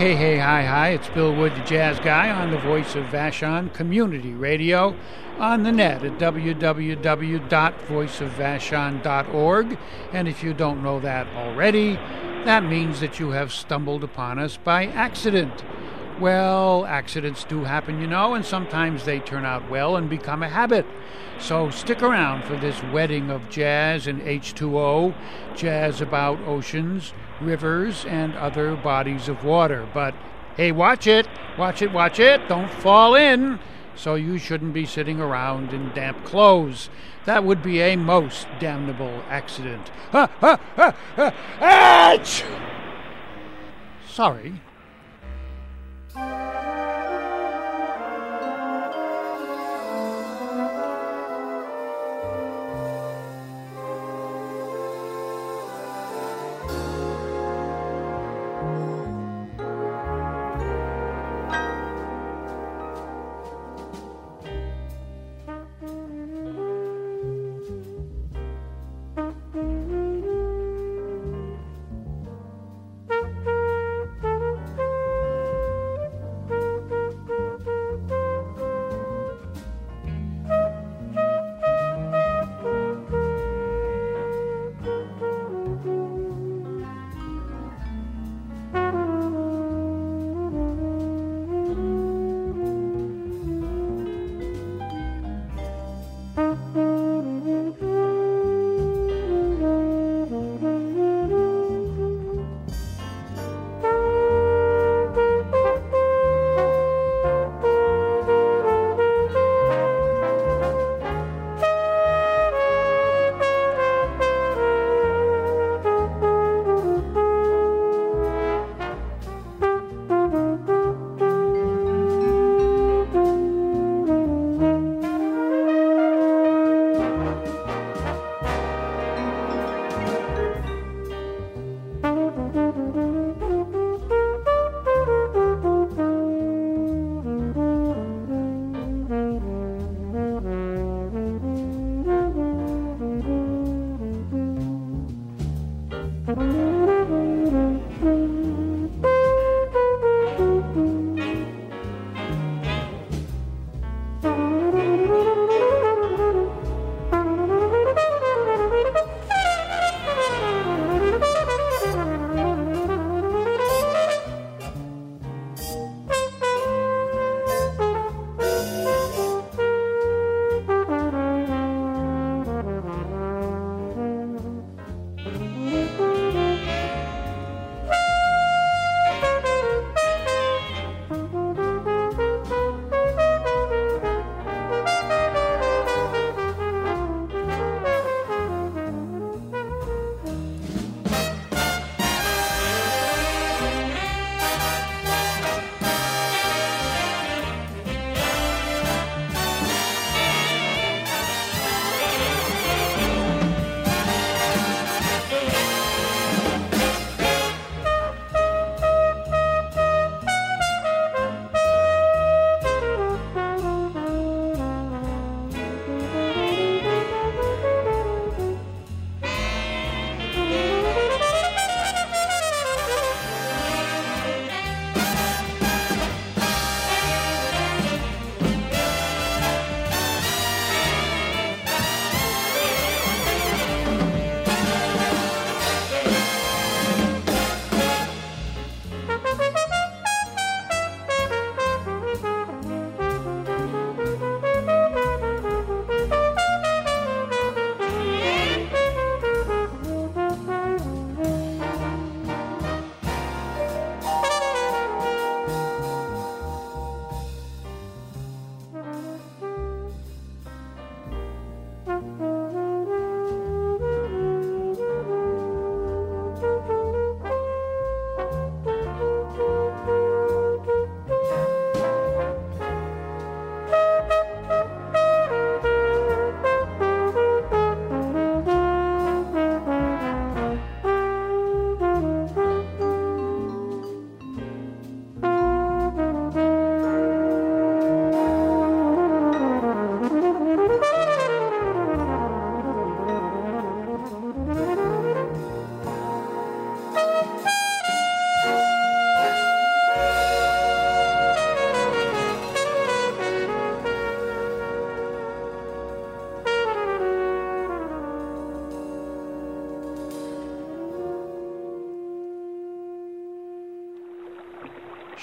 Hey, hi, it's Bill Wood, the Jazz Guy, on the Voice of Vashon Community Radio on the net at www.voiceofvashon.org. And if you don't know that already, that means that you have stumbled upon us by accident. Well, accidents do happen, and sometimes they turn out well and become a habit. So stick around for this wedding of jazz and H2O, jazz about oceans, rivers, and other bodies of water. But hey, watch it, don't fall in. So you shouldn't be sitting around in damp clothes. That would be a most damnable accident. Ouch! Sorry.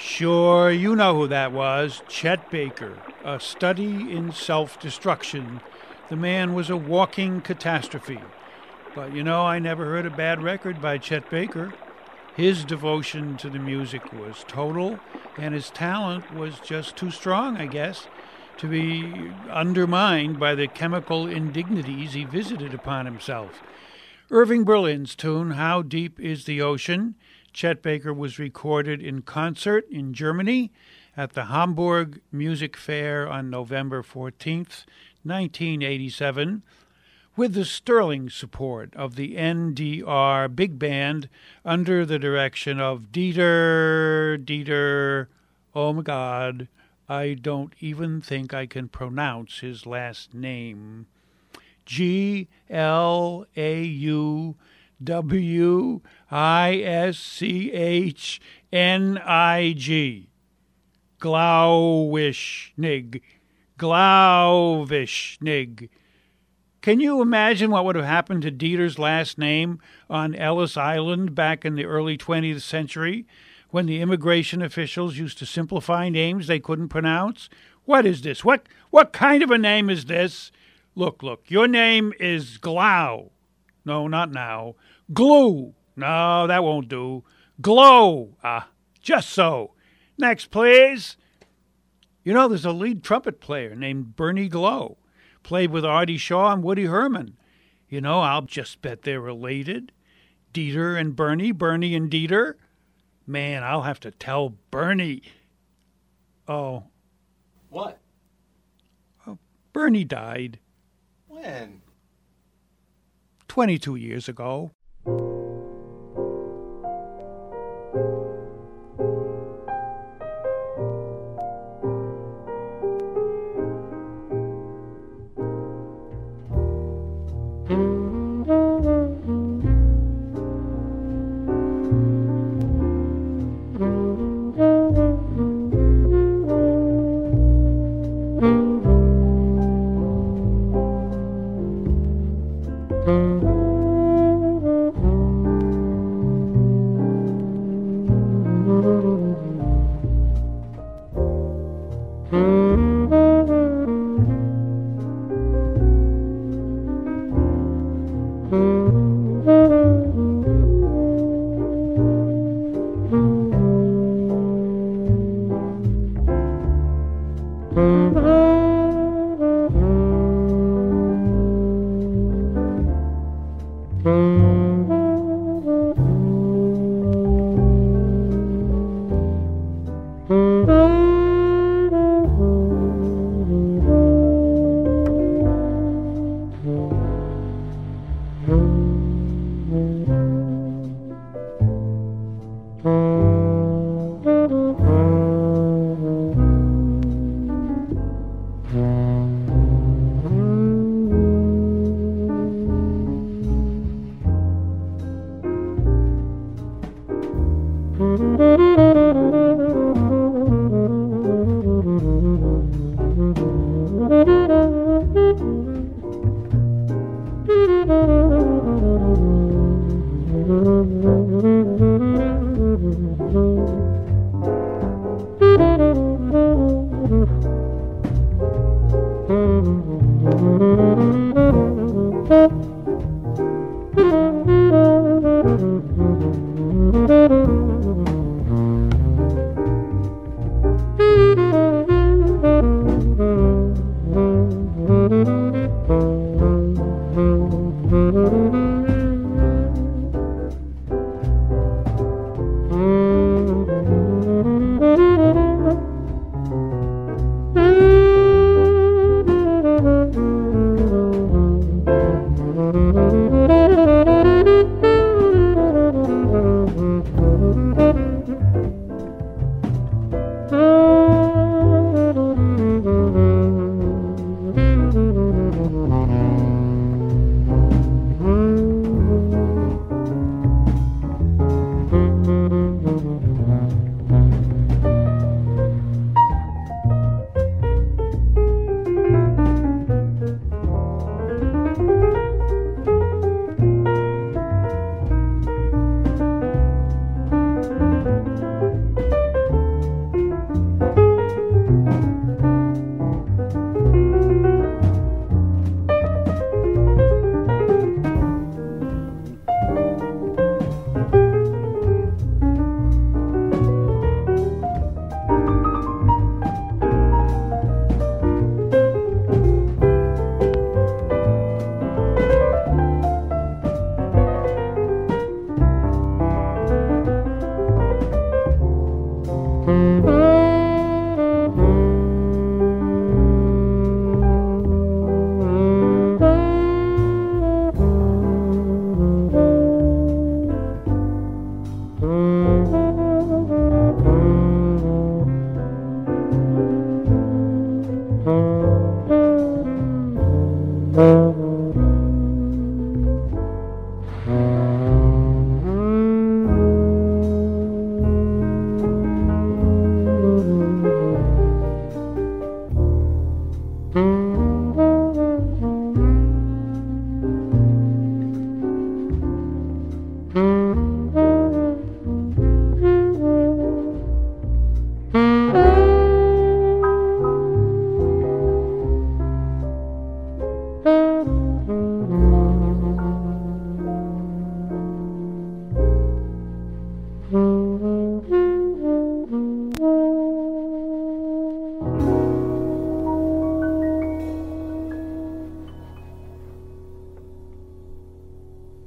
Sure, you know who that was. Chet Baker, a study in self-destruction. The man was a walking catastrophe. But I never heard a bad record by Chet Baker. His devotion to the music was total, and his talent was just too strong, I guess, to be undermined by the chemical indignities he visited upon himself. Irving Berlin's tune, How Deep Is the Ocean? Chet Baker was recorded in concert in Germany at the Hamburg Music Fair on November 14th, 1987, with the sterling support of the NDR Big Band under the direction of Dieter, oh my God, I don't even think I can pronounce his last name. Glauwischnig. Glauwischnig. Can you imagine what would have happened to Dieter's last name on Ellis Island back in the early 20th century when the immigration officials used to simplify names they couldn't pronounce? What is this? What kind of a name is this? Look, your name is Glau. No, not now. Glue. No, that won't do. Glow. Just so. Next, please. There's a lead trumpet player named Bernie Glow. Played with Artie Shaw and Woody Herman. I'll just bet they're related. Dieter and Bernie, Bernie and Dieter. Man, I'll have to tell Bernie. Oh. What? Oh, Bernie died. When? 22 years ago.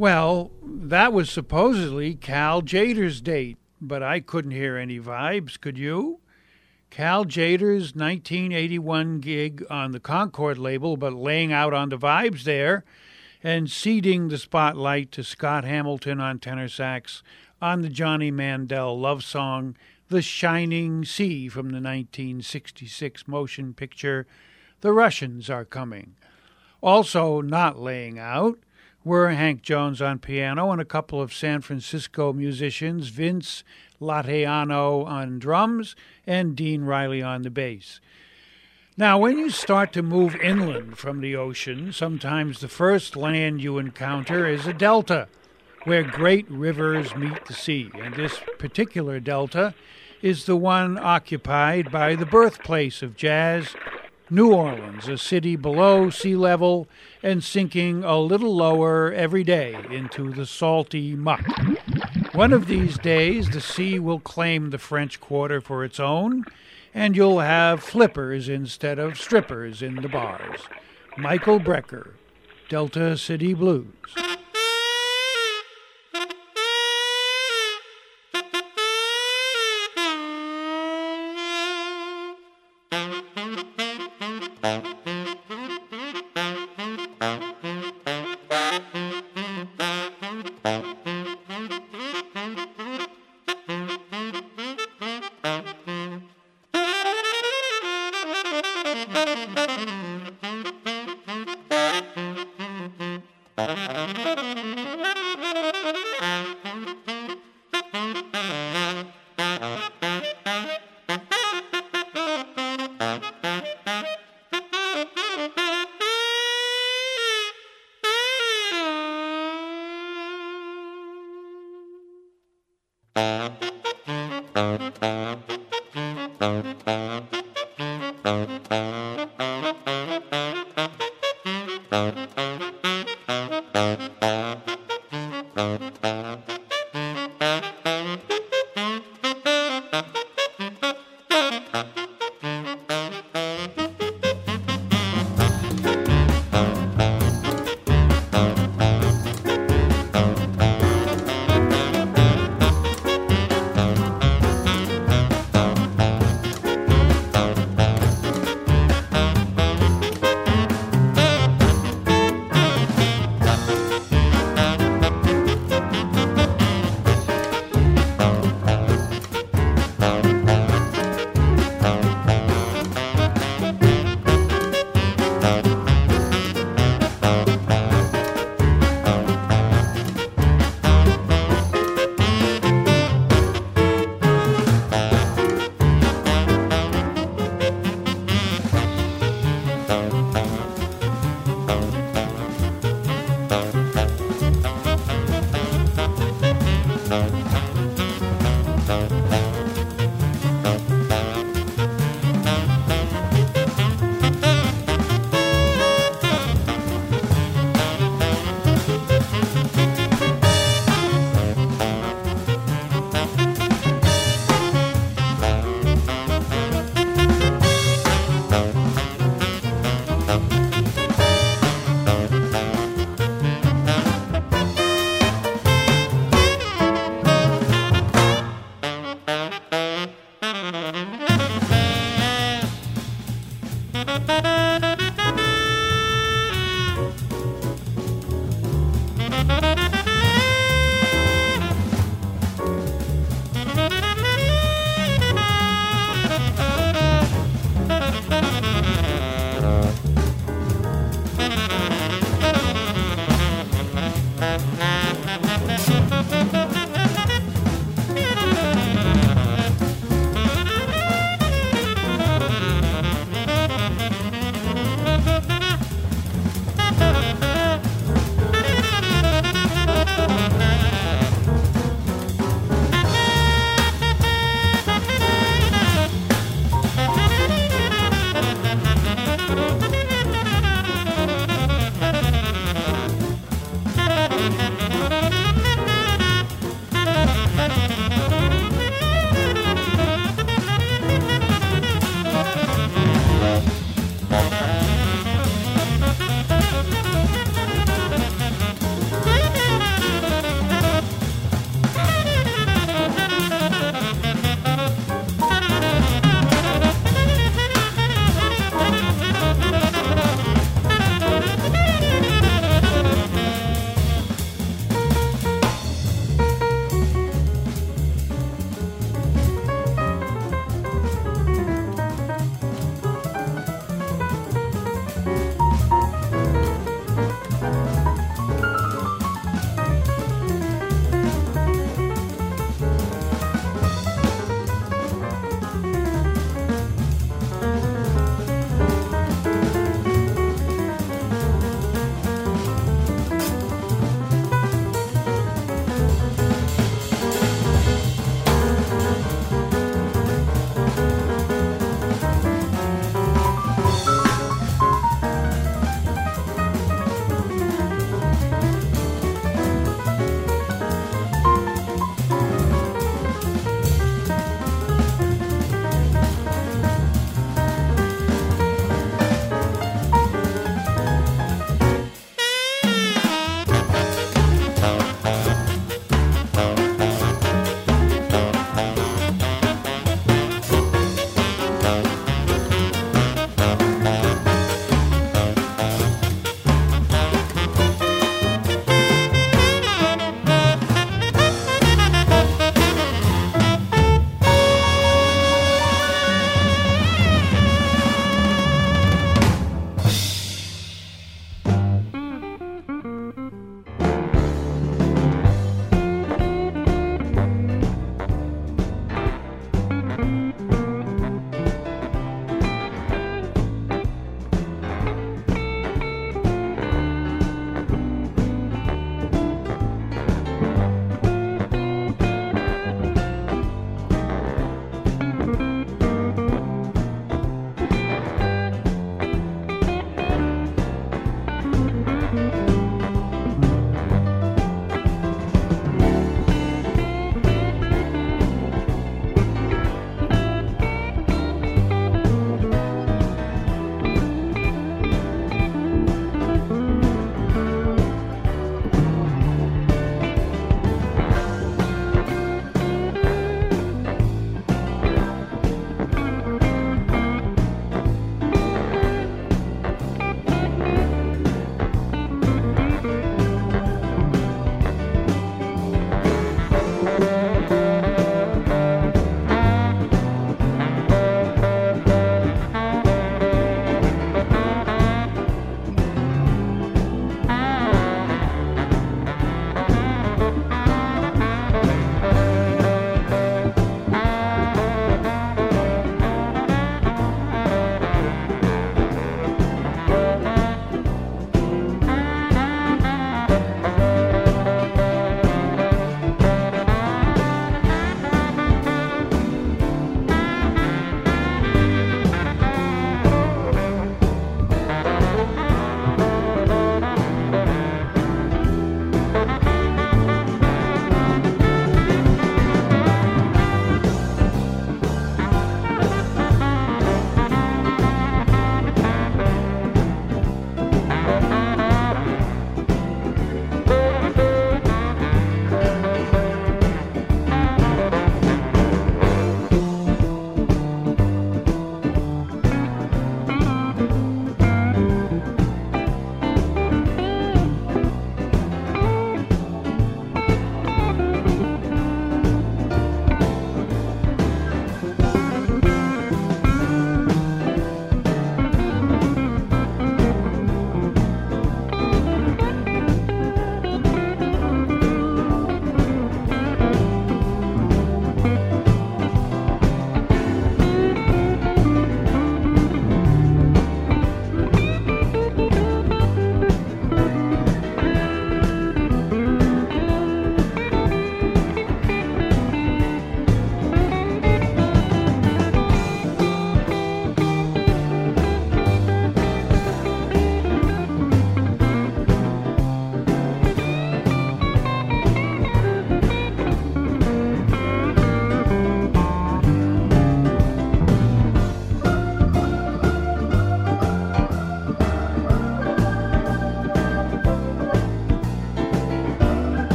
Well, that was supposedly Cal Tjader's date, but I couldn't hear any vibes, could you? Cal Tjader's 1981 gig on the Concord label, but laying out on the vibes there and ceding the spotlight to Scott Hamilton on tenor sax on the Johnny Mandel love song The Shining Sea from the 1966 motion picture The Russians Are Coming. Also not laying out were Hank Jones on piano and a couple of San Francisco musicians, Vince Latteano on drums and Dean Riley on the bass. Now, when you start to move inland from the ocean, sometimes the first land you encounter is a delta, where great rivers meet the sea, and this particular delta is the one occupied by the birthplace of jazz, New Orleans, a city below sea level and sinking a little lower every day into the salty muck. One of these days, the sea will claim the French Quarter for its own, and you'll have flippers instead of strippers in the bars. Michael Brecker, Delta City Blues.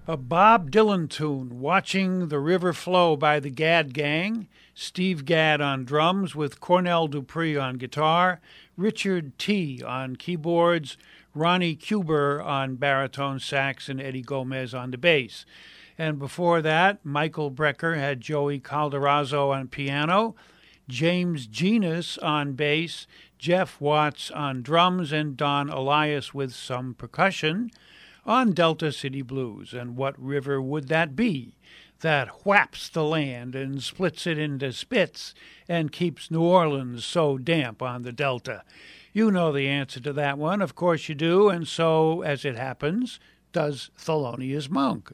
A Bob Dylan tune, Watching the River Flow by the Gadd Gang, Steve Gadd on drums with Cornell Dupree on guitar, Richard T. on keyboards, Ronnie Cuber on baritone sax, and Eddie Gomez on the bass. And before that, Michael Brecker had Joey Calderazzo on piano, James Genus on bass, Jeff Watts on drums, and Don Elias with some percussion on Delta City Blues. And what river would that be that whaps the land and splits it into spits and keeps New Orleans so damp on the Delta? You know the answer to that one, of course you do, and so, as it happens, does Thelonious Monk.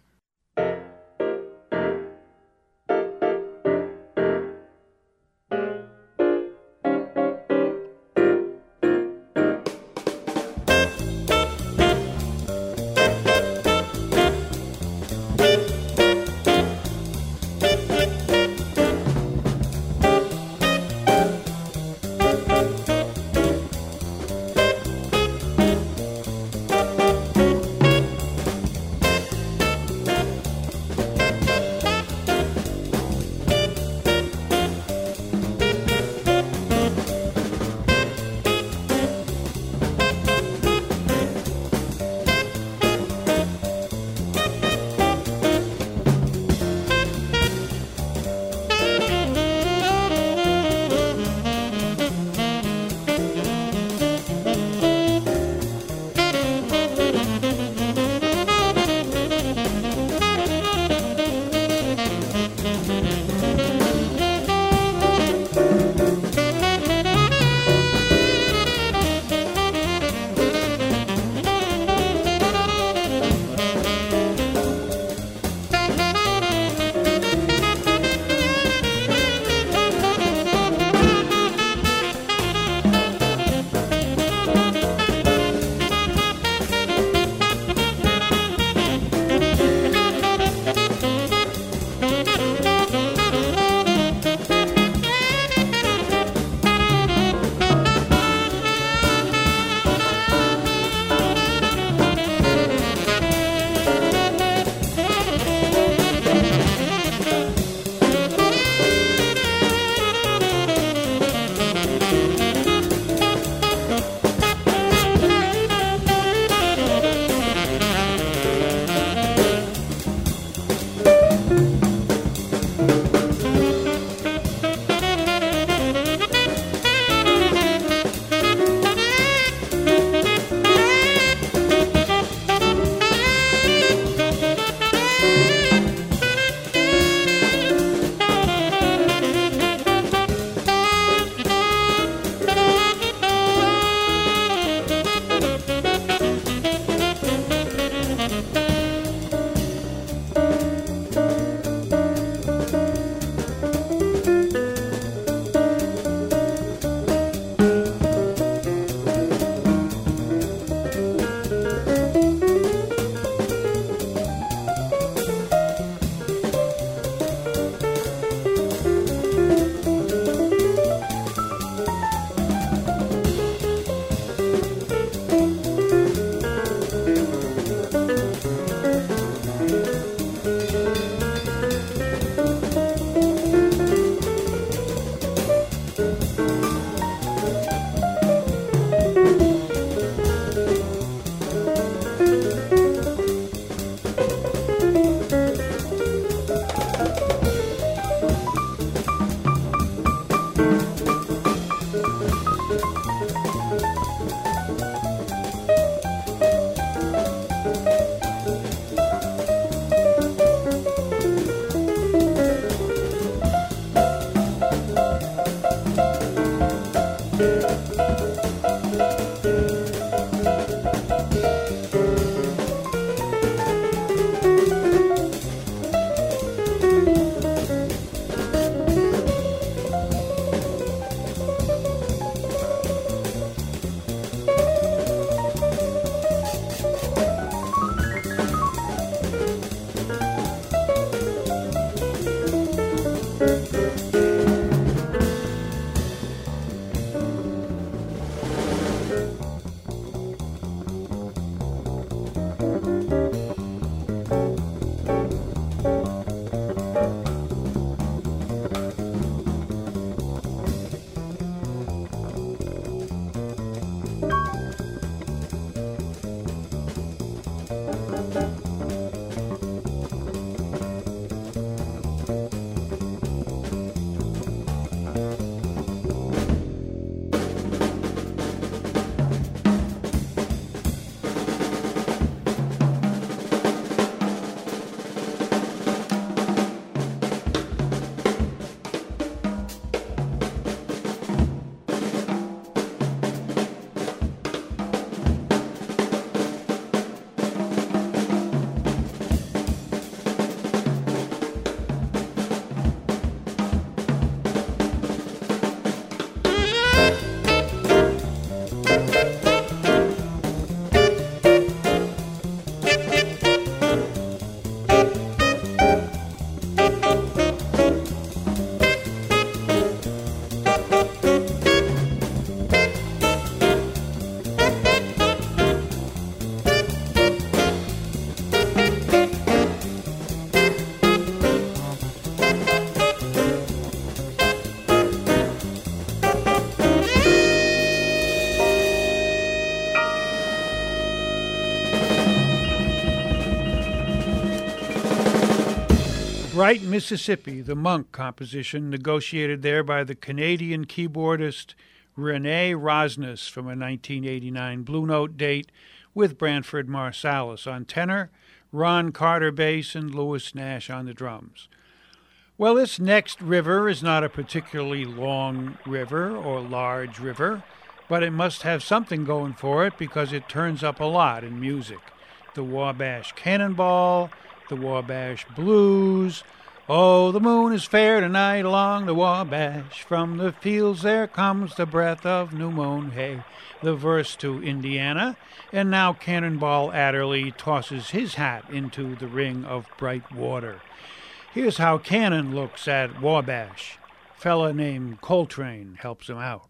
Bright Mississippi, the Monk composition, negotiated there by the Canadian keyboardist Rene Rosnes from a 1989 Blue Note date with Branford Marsalis on tenor, Ron Carter bass, and Louis Nash on the drums. Well, this next river is not a particularly long river or large river, but it must have something going for it because it turns up a lot in music. The Wabash Cannonball, the Wabash Blues. Oh, the moon is fair tonight along the Wabash. From the fields there comes the breath of new moon. Hey, the verse to Indiana. And now Cannonball Adderley tosses his hat into the ring of bright water. Here's how Cannon looks at Wabash. Fella named Coltrane helps him out.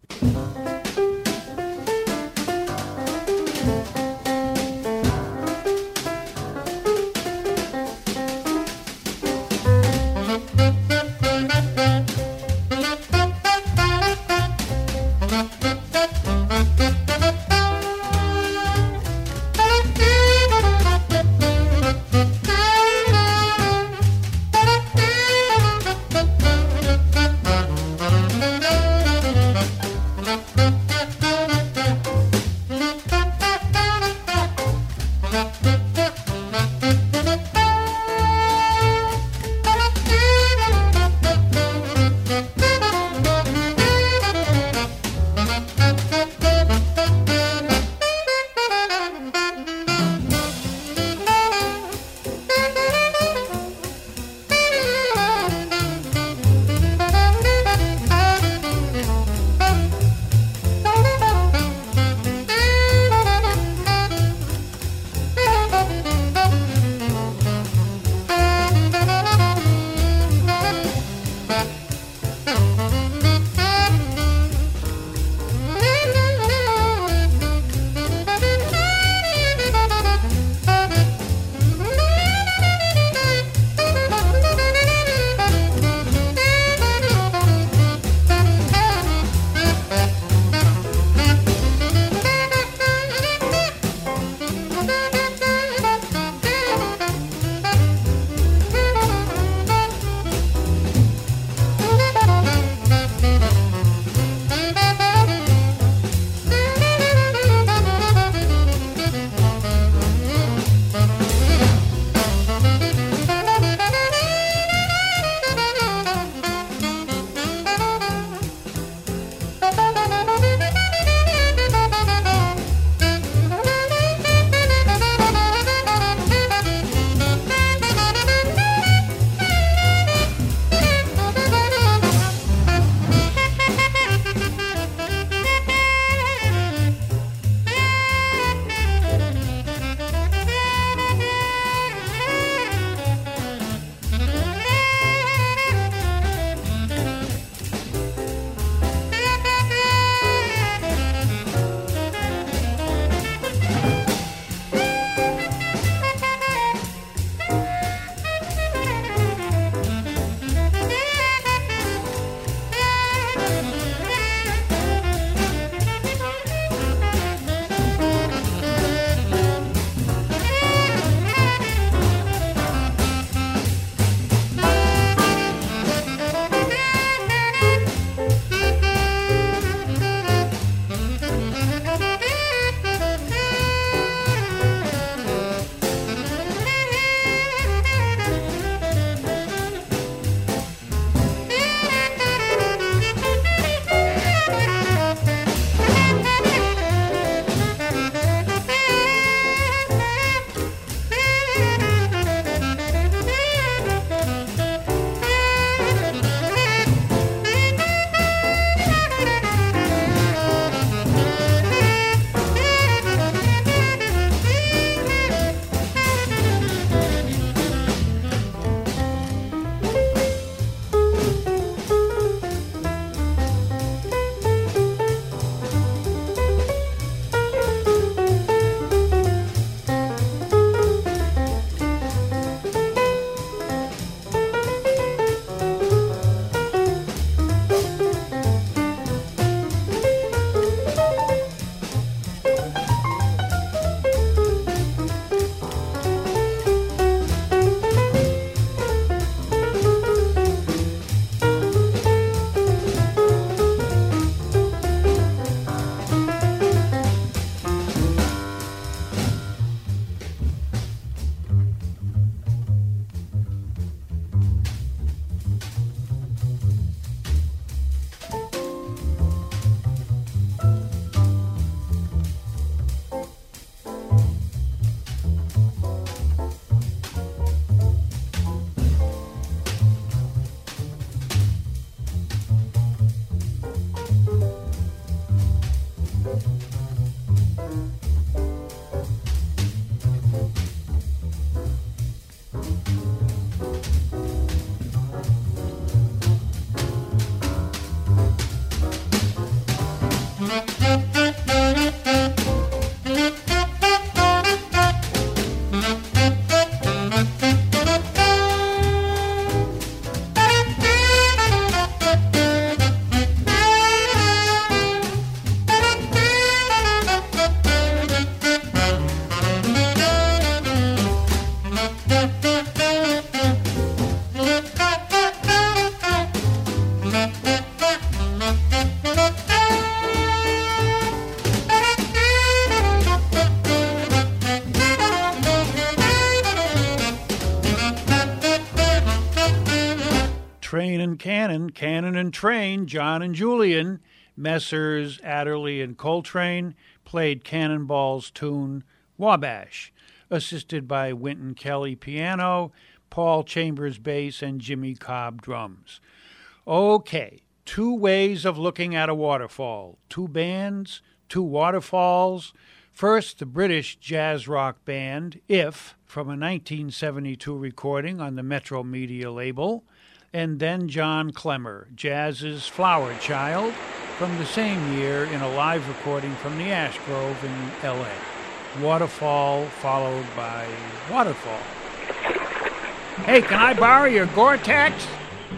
and Cannon and Train, John and Julian, Messrs. Adderley and Coltrane, played Cannonball's tune Wabash, assisted by Wynton Kelly piano, Paul Chambers bass, and Jimmy Cobb drums. Okay, two ways of looking at a waterfall. Two bands, two waterfalls. First, the British jazz rock band If, from a 1972 recording on the Metro Media label, and then John Clemmer, jazz's Flower Child, from the same year in a live recording from the Ash Grove in L.A. Waterfall followed by Waterfall. Hey, can I borrow your Gore-Tex?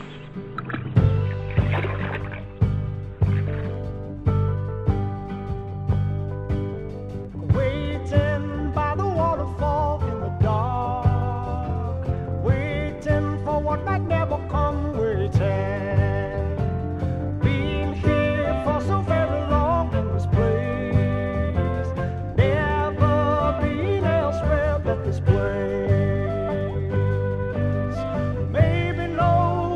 Waiting by the waterfall in the dark, waiting for what might never come, waiting. Been here for so very long in this place, never been elsewhere but this place. Maybe no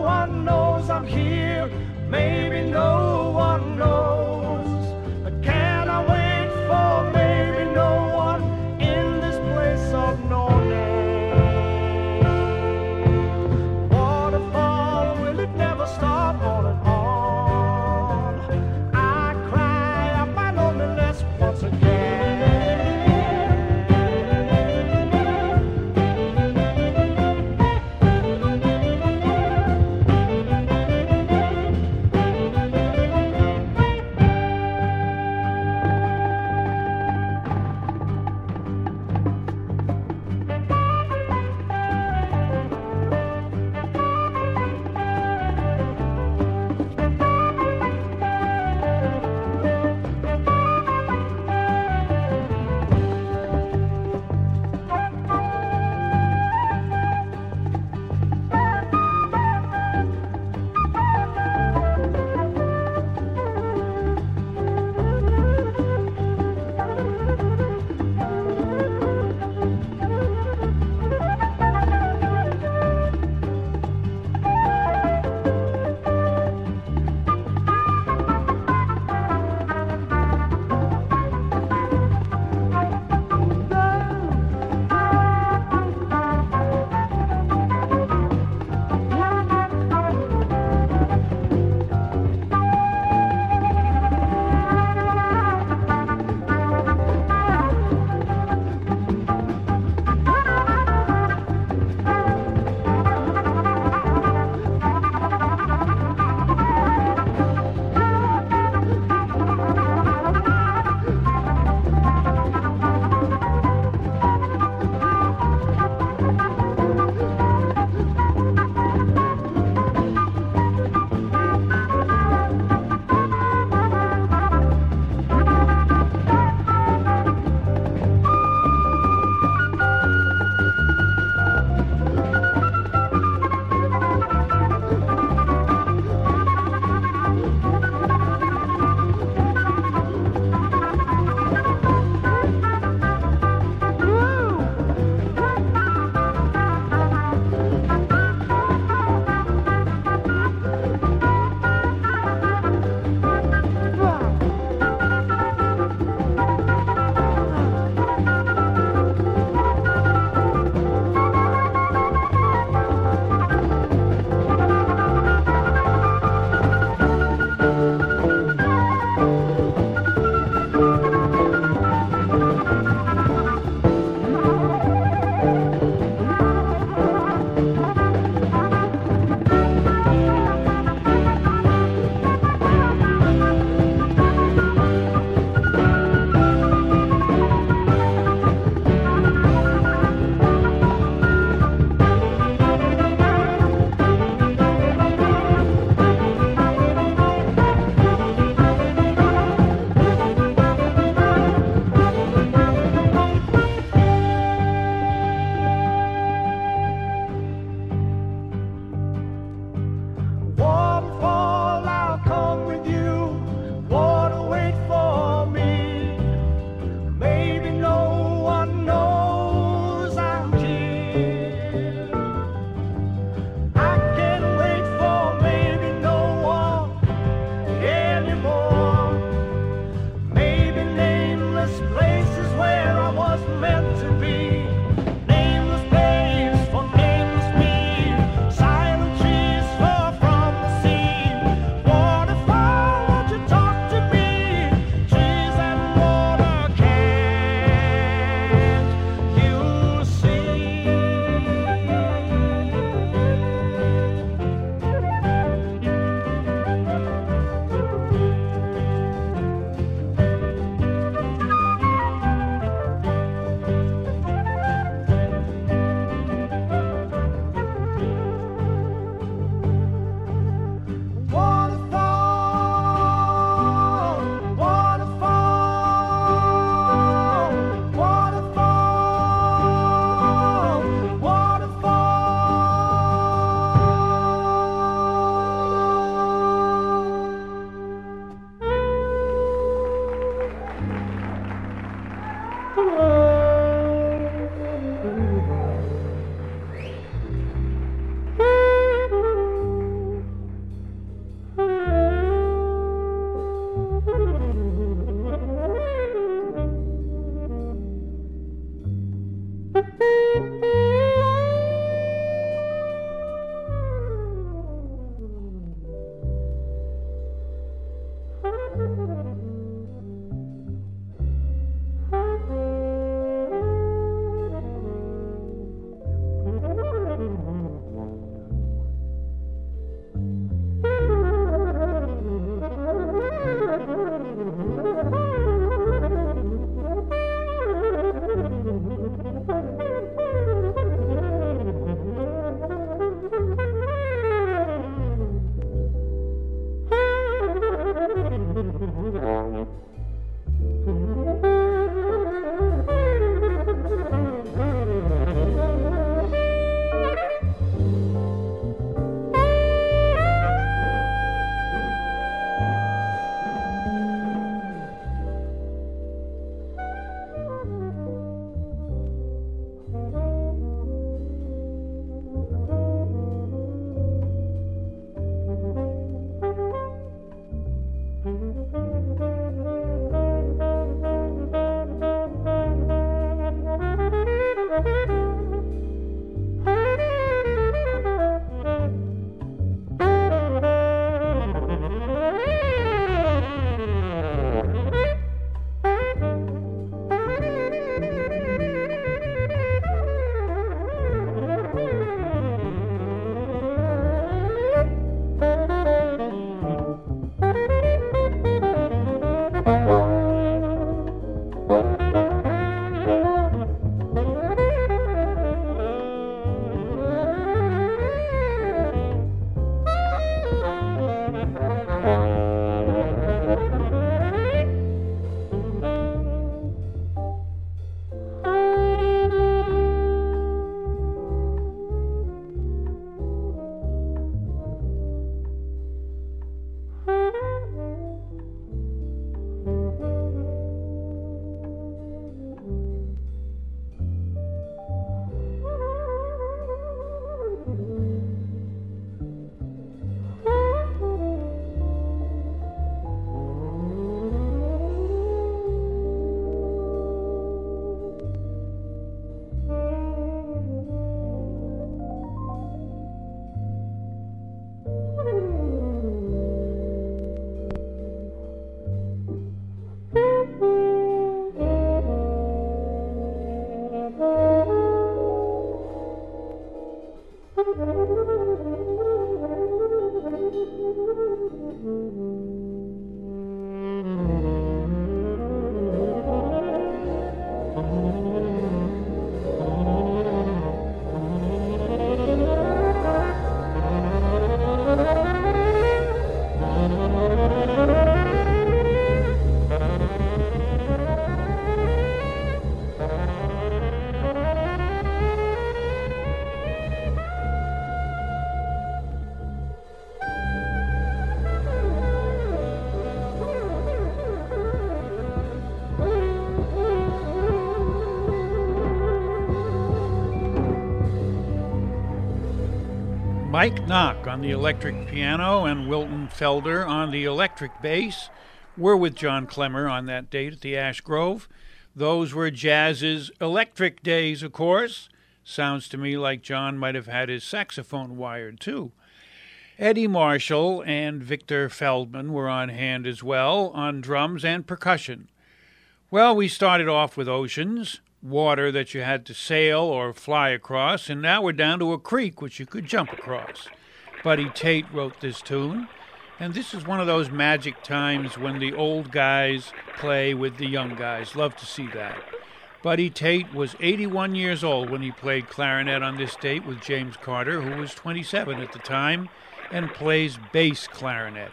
Mike Nock on the electric piano and Wilton Felder on the electric bass were with John Clemmer on that date at the Ash Grove. Those were jazz's electric days, of course. Sounds to me like John might have had his saxophone wired, too. Eddie Marshall and Victor Feldman were on hand as well, on drums and percussion. Well, we started off with oceans, water that you had to sail or fly across, and now we're down to a creek which you could jump across. Buddy Tate wrote this tune, and this is one of those magic times when the old guys play with the young guys. Love to see that. Buddy Tate was 81 years old when he played clarinet on this date with James Carter, who was 27 at the time, and plays bass clarinet.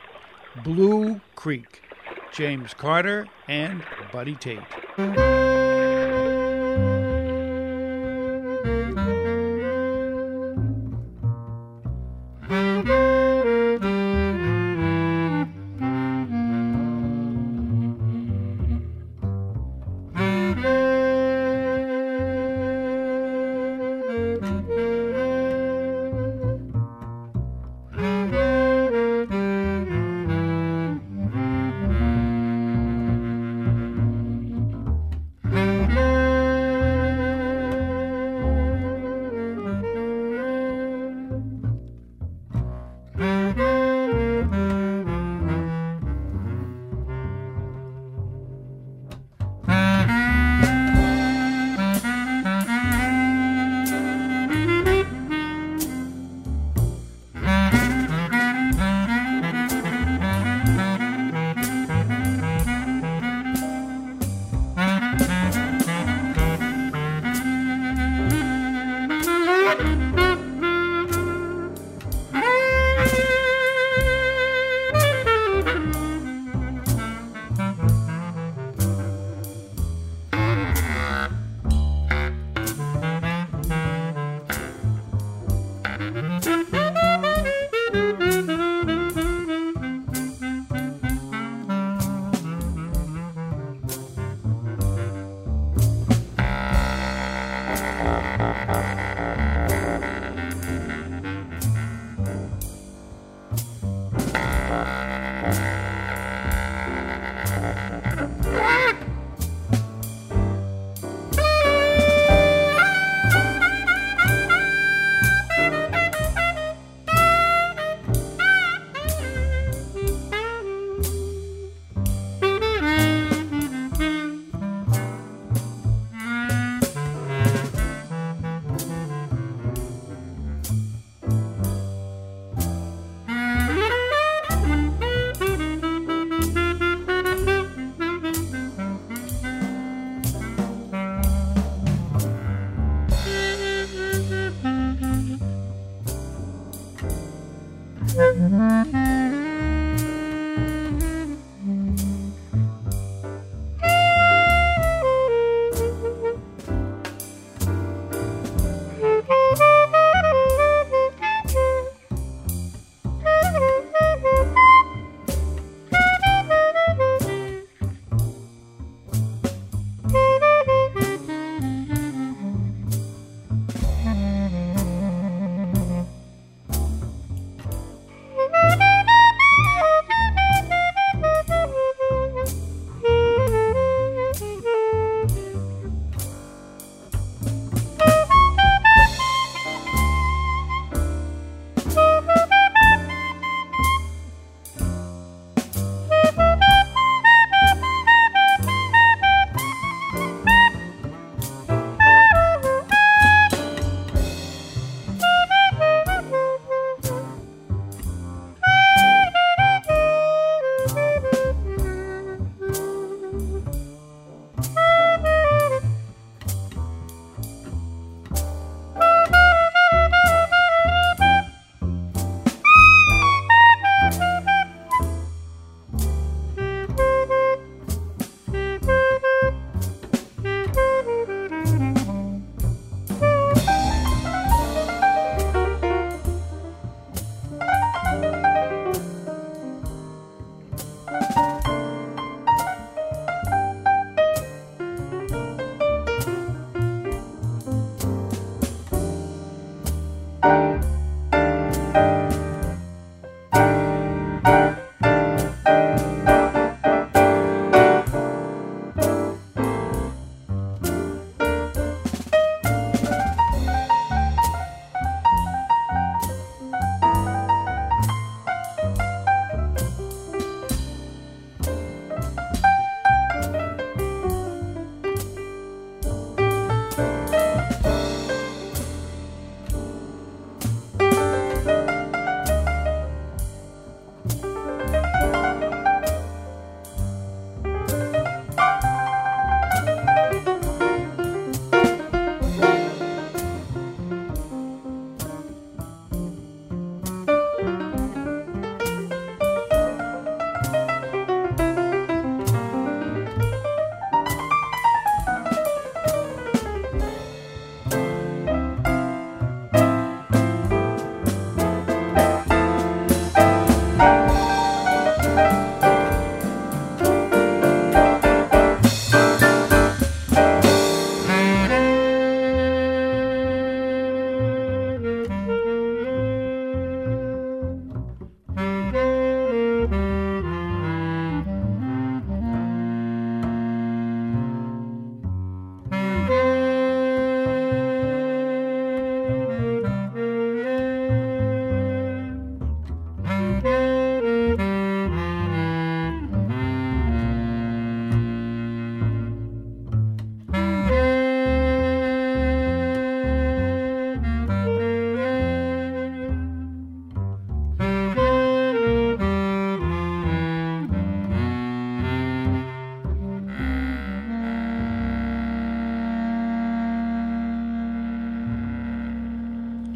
Blue Creek, James Carter and Buddy Tate.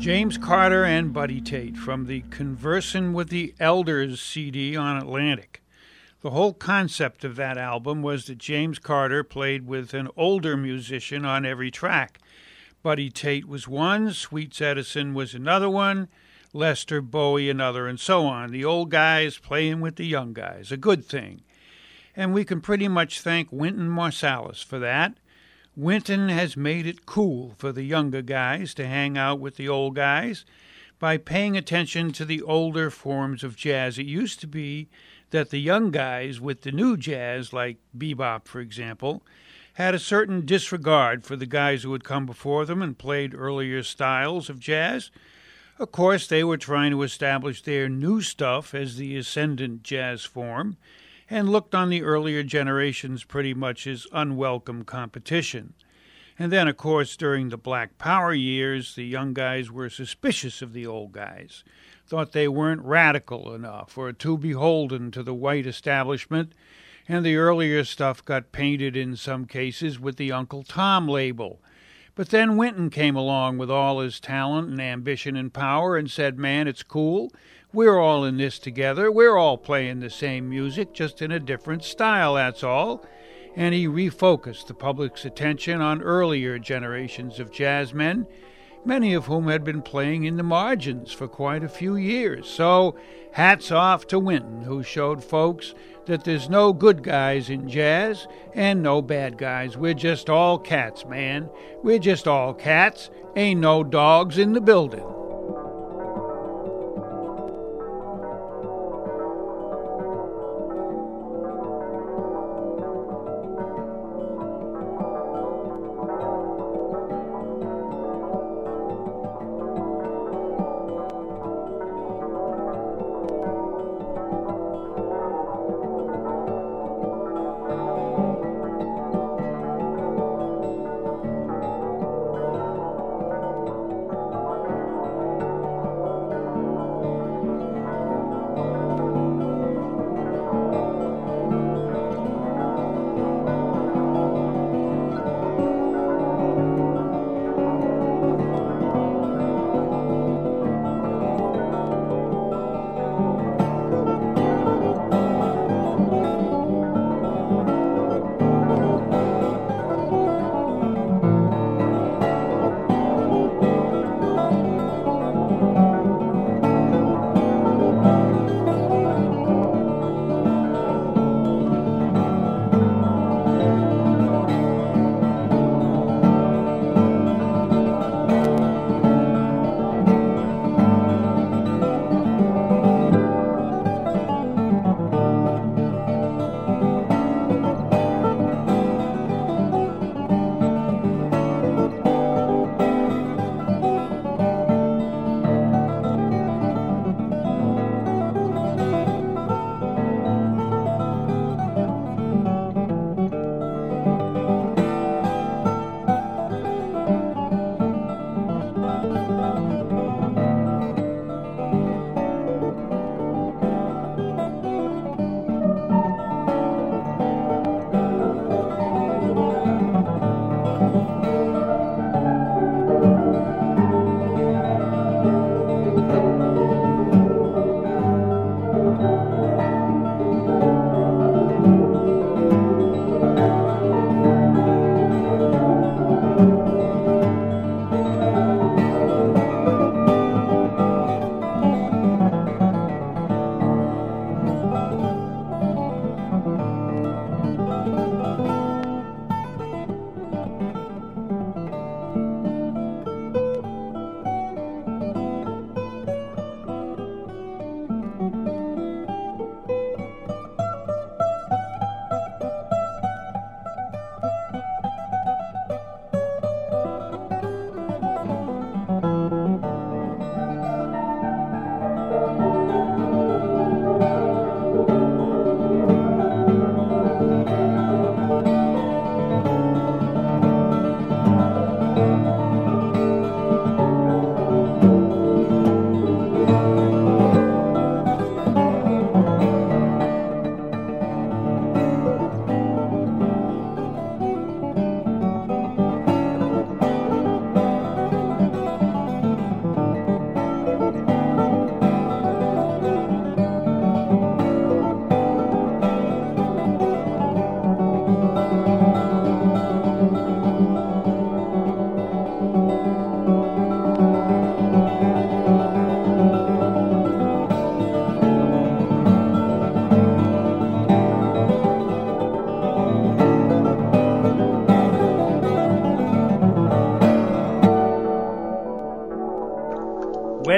James Carter and Buddy Tate from the Conversin' with the Elders CD on Atlantic. The whole concept of that album was that James Carter played with an older musician on every track. Buddy Tate was one, Sweets Edison was another one, Lester Bowie another, and so on. The old guys playing with the young guys, a good thing. And we can pretty much thank Wynton Marsalis for that. Wynton has made it cool for the younger guys to hang out with the old guys by paying attention to the older forms of jazz. It used to be that the young guys with the new jazz, like bebop, for example, had a certain disregard for the guys who had come before them and played earlier styles of jazz. Of course, they were trying to establish their new stuff as the ascendant jazz form, and looked on the earlier generations pretty much as unwelcome competition. And then, of course, during the Black Power years, the young guys were suspicious of the old guys, thought they weren't radical enough or too beholden to the white establishment, and the earlier stuff got painted in some cases with the Uncle Tom label. But then Wynton came along with all his talent and ambition and power and said, man, it's cool. We're all in this together. We're all playing the same music, just in a different style, that's all. And he refocused the public's attention on earlier generations of jazzmen, many of whom had been playing in the margins for quite a few years. So hats off to Wynton, who showed folks that there's no good guys in jazz and no bad guys. We're just all cats, man. We're just all cats. Ain't no dogs in the building.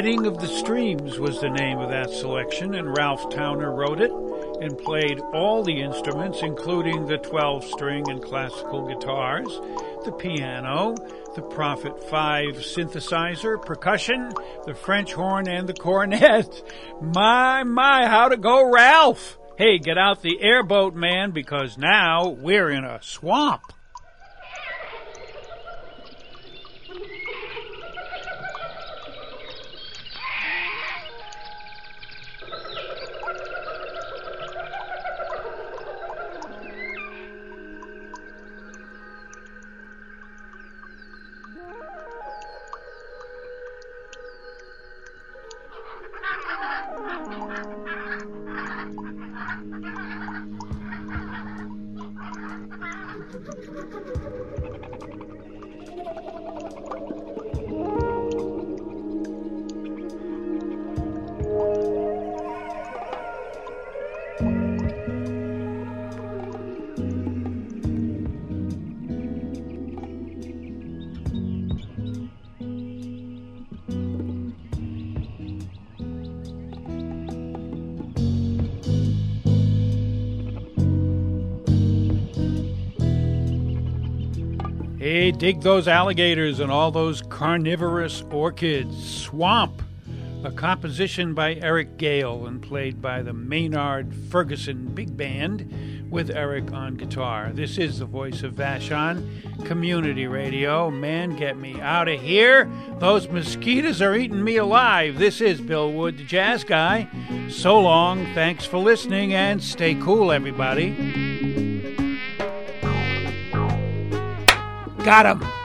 Wedding of the Streams was the name of that selection, and Ralph Towner wrote it and played all the instruments, including the 12-string and classical guitars, the piano, the Prophet 5 synthesizer, percussion, the French horn, and the cornet. My, how to go, Ralph! Hey, get out the airboat, man, because now we're in a swamp. Hey, dig those alligators and all those carnivorous orchids. Swamp, a composition by Eric Gale and played by the Maynard Ferguson Big Band with Eric on guitar. This is the voice of Vashon, Community Radio. Man, get me out of here. Those mosquitoes are eating me alive. This is Bill Wood, the Jazz Guy. So long, thanks for listening, and stay cool, everybody. Got him.